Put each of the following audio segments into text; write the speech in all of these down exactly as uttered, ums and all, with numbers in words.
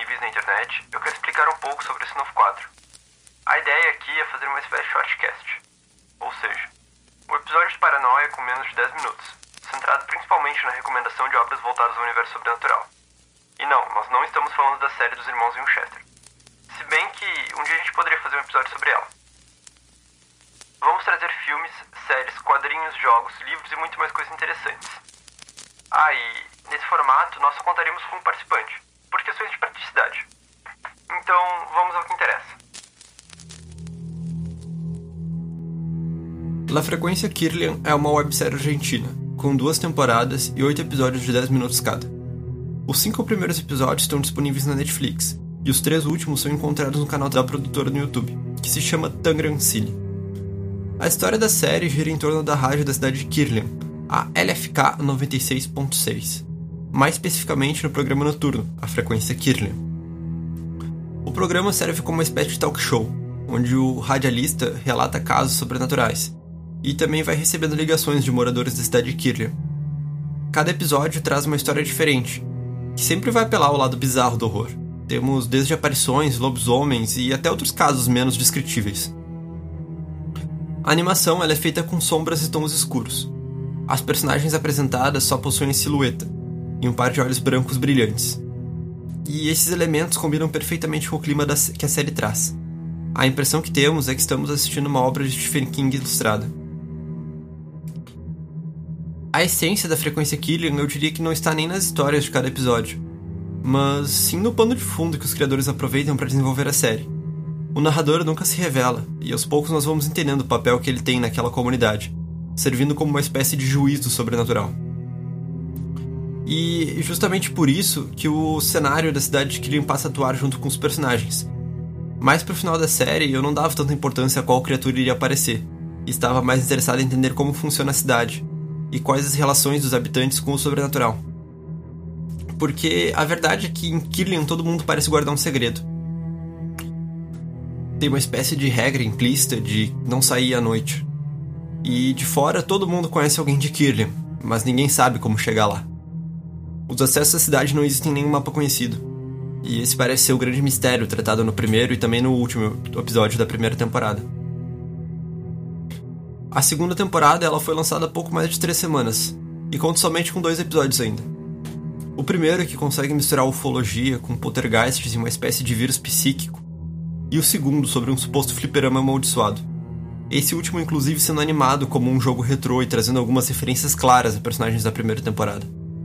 civis na internet, eu quero explicar um pouco sobre esse novo quadro. A ideia aqui é fazer uma espécie de shortcast, ou seja, um episódio de Paranoia com menos de dez minutos, centrado principalmente na recomendação de obras voltadas ao universo sobrenatural. E não, nós não estamos falando da série dos Irmãos Winchester, se bem que um dia a gente poderia fazer um episódio sobre ela. Vamos trazer filmes, séries, quadrinhos, jogos, livros e muito mais coisas interessantes. Ah, e nesse formato nós só contaríamos com um participante, por questões de praticidade. Então, vamos ao que interessa. La Frequência Kirlian é uma websérie argentina, com duas temporadas e oito episódios de dez minutos cada. Os cinco primeiros episódios estão disponíveis na Netflix, e os três últimos são encontrados no canal da produtora no YouTube, que se chama Tangram Cine. A história da série gira em torno da rádio da cidade de Kirlian, a L F K noventa e seis ponto seis, mais especificamente no programa noturno, a Frequência Kirlian. O programa serve como uma espécie de talk show, onde o radialista relata casos sobrenaturais, e também vai recebendo ligações de moradores da cidade de Kirlian. Cada episódio traz uma história diferente, que sempre vai apelar ao lado bizarro do horror. Temos desde aparições, lobisomens e até outros casos menos descritíveis. A animação ela é feita com sombras e tons escuros. As personagens apresentadas só possuem silhueta e um par de olhos brancos brilhantes. E esses elementos combinam perfeitamente com o clima da, que a série traz. A impressão que temos é que estamos assistindo uma obra de Stephen King ilustrada. A essência da Frequência Kirlian eu diria que não está nem nas histórias de cada episódio, mas sim no pano de fundo que os criadores aproveitam para desenvolver a série. O narrador nunca se revela, e aos poucos nós vamos entendendo o papel que ele tem naquela comunidade, servindo como uma espécie de juiz do sobrenatural. E justamente por isso que o cenário da cidade de Kirlian passa a atuar junto com os personagens. Mais pro final da série eu não dava tanta importância a qual criatura iria aparecer, e estava mais interessado em entender como funciona a cidade, e quais as relações dos habitantes com o sobrenatural. Porque a verdade é que em Kirlian todo mundo parece guardar um segredo. Tem uma espécie de regra implícita de não sair à noite. E de fora todo mundo conhece alguém de Kirlian, mas ninguém sabe como chegar lá. Os acessos à cidade não existem em nenhum mapa conhecido. E esse parece ser o grande mistério tratado no primeiro e também no último episódio da primeira temporada. A segunda temporada ela foi lançada há pouco mais de três semanas, e conta somente com dois episódios ainda. O primeiro, que consegue misturar ufologia com poltergeists e uma espécie de vírus psíquico, e o segundo sobre um suposto fliperama amaldiçoado. Esse último inclusive sendo animado como um jogo retrô e trazendo algumas referências claras a personagens da primeira temporada.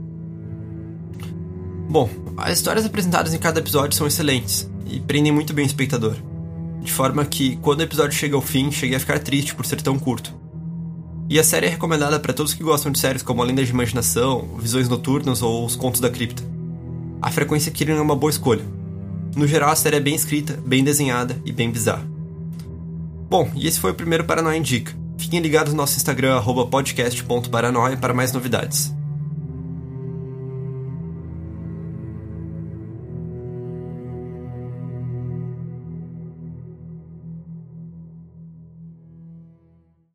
Bom, as histórias apresentadas em cada episódio são excelentes, e prendem muito bem o espectador, de forma que, quando o episódio chega ao fim, cheguei a ficar triste por ser tão curto. E a série é recomendada para todos que gostam de séries como A Lenda de Imaginação, Visões Noturnas ou Os Contos da Cripta. A Frequência Kirlian é uma boa escolha. No geral, a série é bem escrita, bem desenhada e bem bizarra. Bom, e esse foi o primeiro Paranoia Indica. Fiquem ligados no nosso Instagram, arroba podcast ponto paranoia, para mais novidades.